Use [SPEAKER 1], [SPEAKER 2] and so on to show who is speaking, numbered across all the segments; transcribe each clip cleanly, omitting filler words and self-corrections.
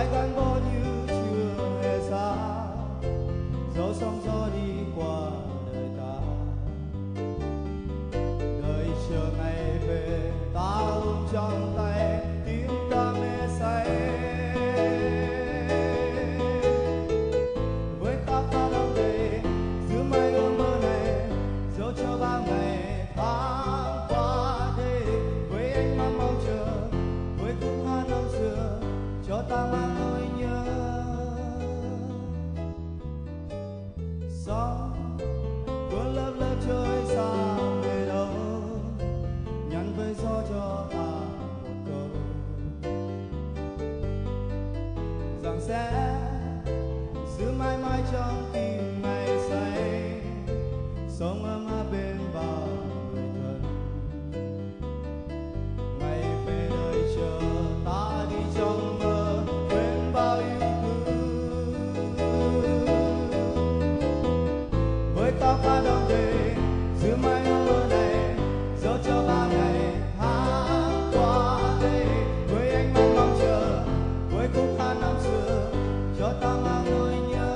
[SPEAKER 1] mãi gắn bó như chưa hề xa, dẫu sóng gió đi qua đời ta. Đời chờ ngày về ta ôm trong tay tiếng ca mê say, với khát khao đắm đầy giữa mây ước mơ này, dẫu cho bao ngày tháng qua đây. Với ánh mắt mong chờ, với khúc hát năm xưa, cho ta mang nỗi nhớ. Sóng cuốn lớp lớp trôi xa về đâu, nhắn với gió cho ta một câu rằng sẽ giữ mãi mãi trong tim ngày say, sống ấm áp bên bao người thân. Ngày về đời chờ ta đi trong mơ, quên bao yêu thương. Với khao khát đong đầy giữ mãi ước mơ này, dẫu cho bao ngày tháng qua đây. Với ánh mắt mong chờ, với khúc hát năm xưa, cho ta mang nỗi nhớ.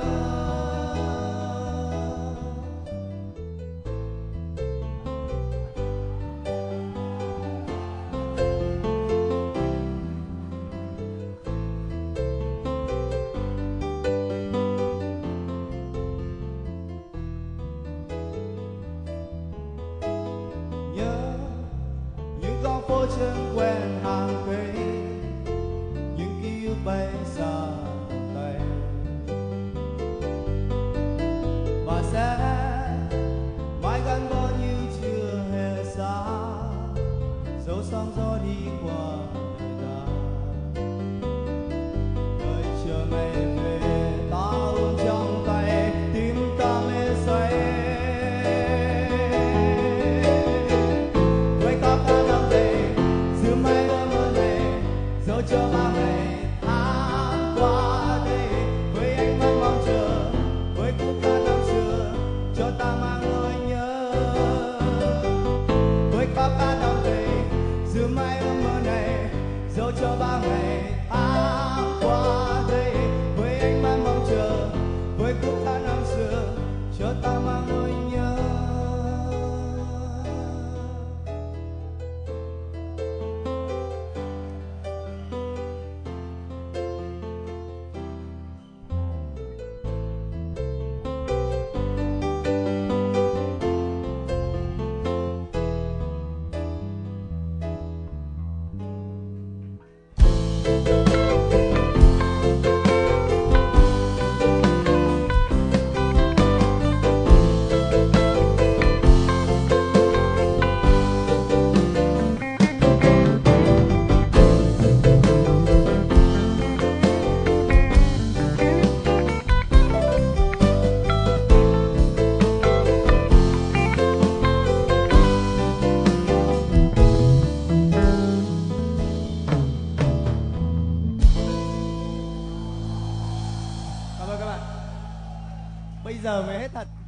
[SPEAKER 1] Nhớ những góc phố chân quen hàng cây, những ký ức bay xa tầm tay, và sẽ mãi gắn bó như chưa hề xa, dẫu sóng gió đi qua đời ta. Đời chờ ngày về ta ôm trong tay tim ta mê say, với khát khao đắm đầy giữa mây ước mơ này, dẫu cho bao ngày tháng qua đây. Với ánh mắt mong chờ, với khúc hát năm xưa, cho ta mang nỗi nhớ. Với khát khao đắm đầy giữa mây ước mơ này, dẫu cho bao ngày tháng qua đây. Với ánh mắt mong chờ, với khúc hát năm xưa, cho ta mang nỗi nhớ. Cảm ơn các bạn. Bây giờ mới hết thật.